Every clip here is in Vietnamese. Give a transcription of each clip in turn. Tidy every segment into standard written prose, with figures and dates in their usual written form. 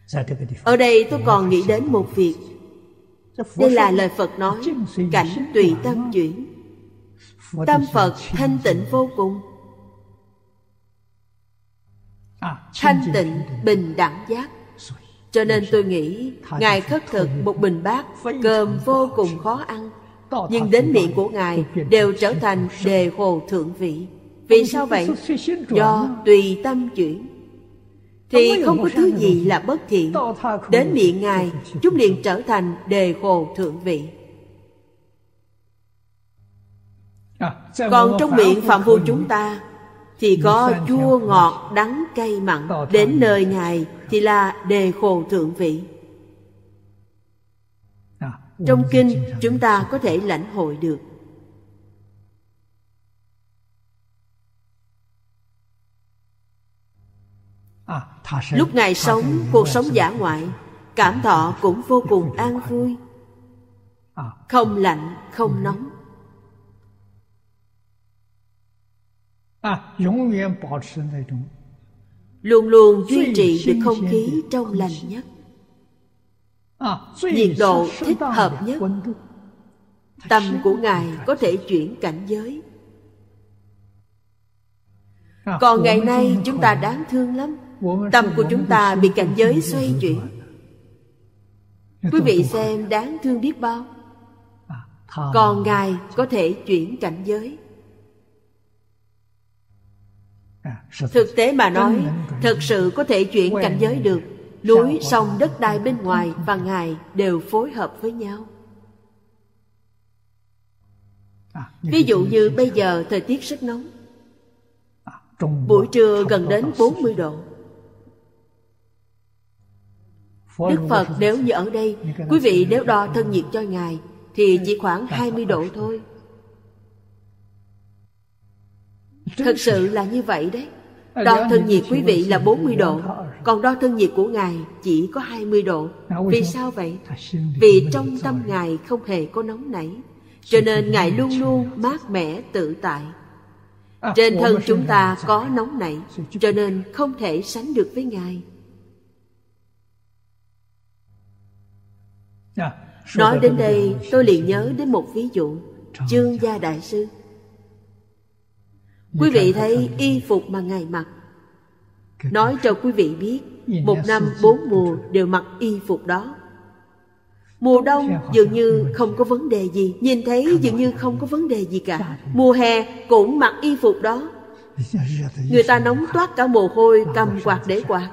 Ở đây tôi còn nghĩ đến một việc. Đây là lời Phật nói, cảnh tùy tâm chuyển. Tâm Phật thanh tịnh vô cùng, thanh tịnh bình đẳng giác. Cho nên tôi nghĩ Ngài khất thực một bình bát cơm vô cùng khó ăn, nhưng đến miệng của Ngài đều trở thành đề hồ thượng vị. Vì sao vậy? Do tùy tâm chuyển. Thì không có thứ gì là bất thiện. Đến miệng Ngài, chúng liền trở thành đề hồ thượng vị. Còn trong miệng phàm phu chúng ta thì có chua ngọt đắng cay mặn. Đến nơi Ngài thì là đề khổ thượng vị. Trong kinh chúng ta có thể lãnh hội được. Lúc Ngài sống cuộc sống dã ngoại, cảm thọ cũng vô cùng an vui, không lạnh không nóng, luôn luôn duy trì được không khí trong lành nhất, nhiệt độ thích hợp nhất. Tâm của Ngài có thể chuyển cảnh giới. Còn ngày nay chúng ta đáng thương lắm. Tâm của chúng ta bị cảnh giới xoay chuyển. Quý vị xem đáng thương biết bao. Còn Ngài có thể chuyển cảnh giới. Thực tế mà nói, thật sự có thể chuyển cảnh giới được. Núi, sông, đất đai bên ngoài và Ngài đều phối hợp với nhau. Ví dụ như bây giờ thời tiết rất nóng, buổi trưa gần đến 40 độ. Đức Phật nếu như ở đây, quý vị nếu đo thân nhiệt cho Ngài thì chỉ khoảng 20 độ thôi. Thật sự là như vậy đấy. Đo thân nhiệt quý vị là 40 độ, còn đo thân nhiệt của Ngài chỉ có 20 độ. Vì sao vậy? Vì trong tâm Ngài không hề có nóng nảy, cho nên Ngài luôn luôn mát mẻ tự tại. Trên thân chúng ta có nóng nảy, cho nên không thể sánh được với Ngài. Nói đến đây tôi liền nhớ đến một ví dụ. Chương Gia Đại Sư. Quý vị thấy y phục mà Ngài mặc, nói cho quý vị biết, một năm 4 mùa đều mặc y phục đó. Mùa đông dường như không có vấn đề gì, nhìn thấy dường như không có vấn đề gì cả. Mùa hè cũng mặc y phục đó. Người ta nóng toát cả mồ hôi, cầm quạt để quạt.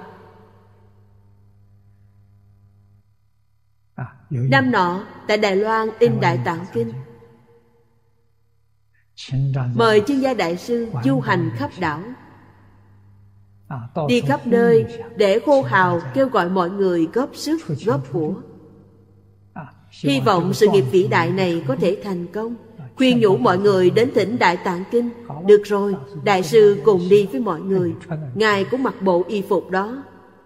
Năm nọ tại Đài Loan in Đại Tạng Kinh, mời Chương Gia Đại Sư du hành khắp đảo, đi khắp nơi để hô hào kêu gọi mọi người góp sức góp của. Hy vọng sự nghiệp vĩ đại này có thể thành công. Khuyên nhủ mọi người đến thỉnh Đại Tạng Kinh. Được rồi, Đại Sư cùng đi với mọi người. Ngài cũng mặc bộ y phục đó.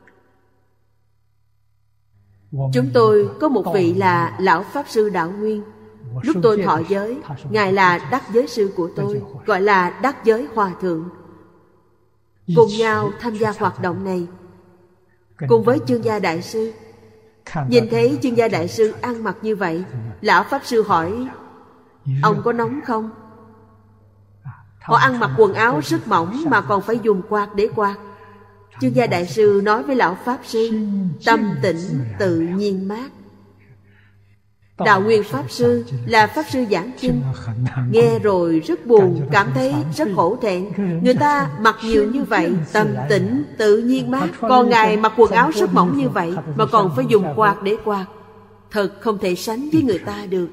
Chúng tôi có một vị là Lão Pháp Sư Đạo Nguyên. Lúc tôi thọ giới, Ngài là đắc giới sư của tôi, gọi là đắc giới hòa thượng. Cùng nhau tham gia hoạt động này, cùng với Chương Gia Đại Sư. Nhìn thấy Chương Gia Đại Sư ăn mặc như vậy, Lão Pháp Sư hỏi: ông có nóng không? Họ ăn mặc quần áo rất mỏng mà còn phải dùng quạt để quạt. Chương Gia Đại Sư nói với Lão Pháp Sư: tâm tĩnh tự nhiên mát. Đạo Nguyên Pháp Sư là Pháp Sư giảng kinh, nghe rồi rất buồn, cảm thấy rất hổ thẹn. Người ta mặc nhiều như vậy, tâm tĩnh tự nhiên mát, còn Ngài mặc quần áo rất mỏng như vậy mà còn phải dùng quạt để quạt. Thật không thể sánh với người ta được.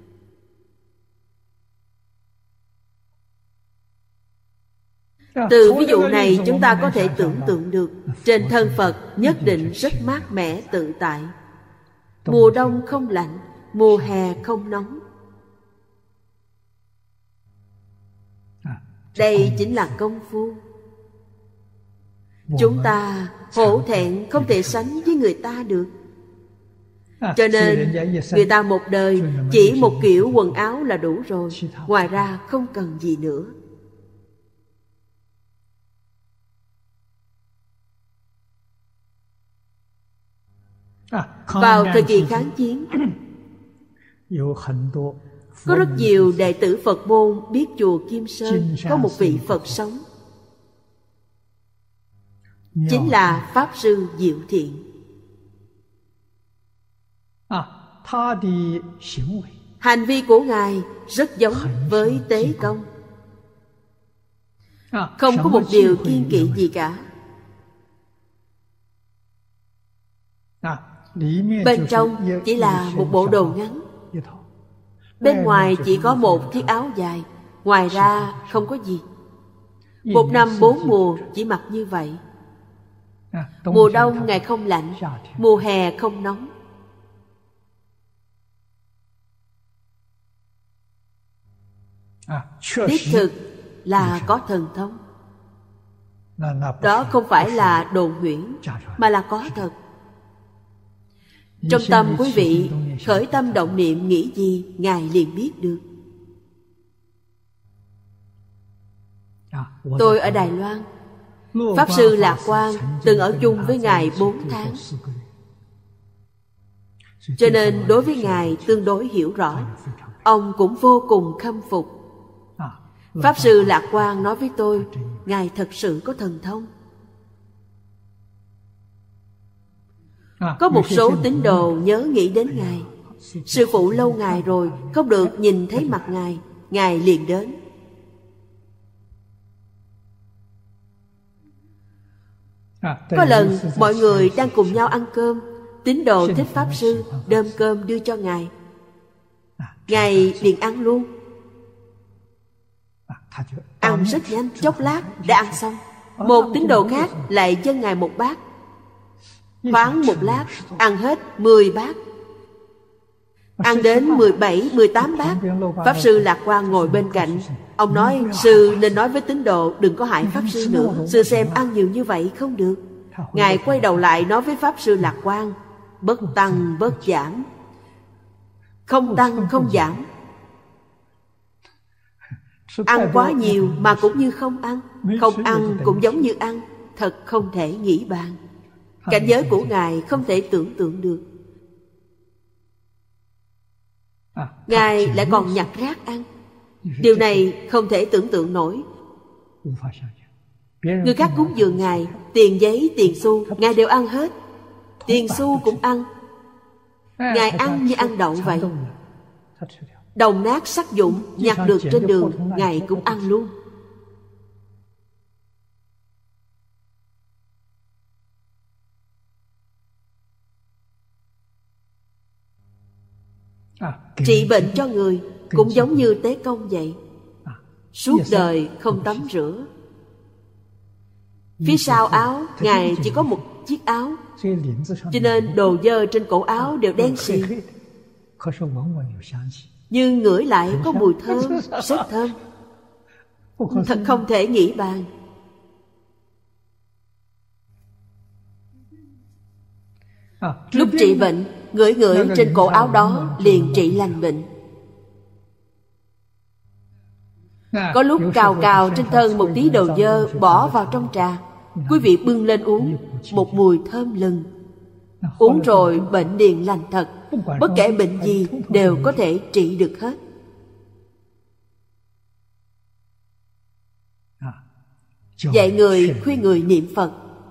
Từ ví dụ này chúng ta có thể tưởng tượng được, trên thân Phật nhất định rất mát mẻ tự tại. Mùa đông không lạnh, mùa hè không nóng. Đây chính là công phu. Chúng ta hổ thẹn không thể sánh với người ta được. Cho nên người ta một đời chỉ một kiểu quần áo là đủ rồi, ngoài ra không cần gì nữa. Vào thời kỳ kháng chiến, có rất nhiều đệ tử Phật môn biết chùa Kim Sơn có một vị Phật sống, chính là Pháp Sư Diệu Thiện. Hành vi của Ngài rất giống với Tế Công, không có một điều kiêng kỵ gì cả. Bên trong chỉ là một bộ đồ ngắn, bên ngoài chỉ có một chiếc áo dài, ngoài ra không có gì. 1 năm 4 mùa chỉ mặc như vậy. Mùa đông Ngài không lạnh, mùa hè không nóng. Đích thực là có thần thông. Đó không phải là đồn huyễn, mà là có thật. Trong tâm quý vị khởi tâm động niệm nghĩ gì, Ngài liền biết được. Tôi ở Đài Loan, Pháp Sư Lạc Quang từng ở chung với Ngài 4 tháng, cho nên đối với Ngài tương đối hiểu rõ. Ông cũng vô cùng khâm phục. Pháp Sư Lạc Quang nói với tôi, Ngài thật sự có thần thông. Có một số tín đồ nhớ nghĩ đến Ngài. Sư phụ lâu ngày rồi không được nhìn thấy mặt Ngài, Ngài liền đến. Có lần mọi người đang cùng nhau ăn cơm, tín đồ thích Pháp Sư đem cơm đưa cho Ngài, Ngài liền ăn luôn. Ăn rất nhanh, chốc lát đã ăn xong. Một tín đồ khác lại dâng Ngài một bát, khoáng một lát ăn hết 10 bát, ăn đến 17, 18 bát. Pháp Sư Lạc Quang ngồi bên cạnh. Ông nói, Sư nên nói với tín đồ đừng có hại Pháp Sư nữa. Sư xem ăn nhiều như vậy không được. Ngài quay đầu lại nói với Pháp Sư Lạc Quang, bất tăng bất giảm, không tăng không giảm. Ăn quá nhiều mà cũng như không ăn, không ăn cũng giống như ăn, thật không thể nghĩ bàn. Cảnh giới của Ngài không thể tưởng tượng được. Ngài lại còn nhặt rác ăn, điều này không thể tưởng tượng nổi. Người khác cúng dường Ngài tiền giấy, tiền xu, Ngài đều ăn hết. Tiền xu cũng ăn. Ngài ăn như ăn đậu vậy. Đồng nát sắt vụn nhặt được trên đường, Ngài cũng ăn luôn. Trị bệnh cho người cũng giống như Tế Công vậy. Suốt đời không tắm rửa. Phía sau áo Ngài chỉ có một chiếc áo, cho nên đồ dơ trên cổ áo đều đen xì, nhưng ngửi lại có mùi thơm, rất thơm. Thật không thể nghĩ bàn. Lúc trị bệnh, ngửi trên cổ áo đó liền trị lành bệnh. Có lúc cào trên thân một tí đồ dơ bỏ vào trong trà, quý vị bưng lên uống, một mùi thơm lừng. Uống rồi bệnh liền lành thật. Bất kể bệnh gì đều có thể trị được hết. Dạy người, khuyên người niệm Phật.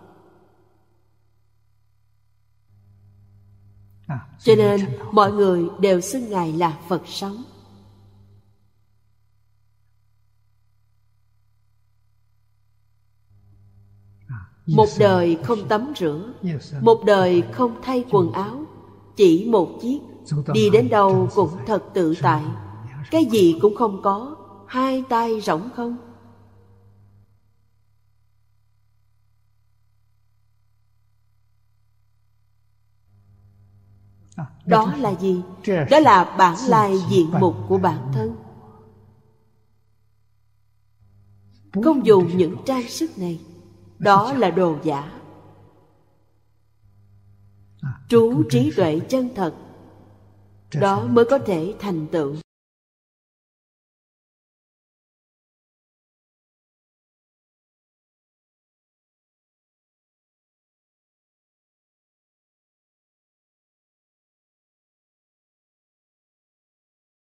Cho nên mọi người đều xưng Ngài là Phật sống. Một đời không tắm rửa, một đời không thay quần áo, chỉ một chiếc, đi đến đâu cũng thật tự tại, cái gì cũng không có, hai tay rỗng không. Đó là gì? Đó là bản lai diện mục của bản thân. Không dùng những trang sức này, đó là đồ giả. Trú trí tuệ chân thật, đó mới có thể thành tựu.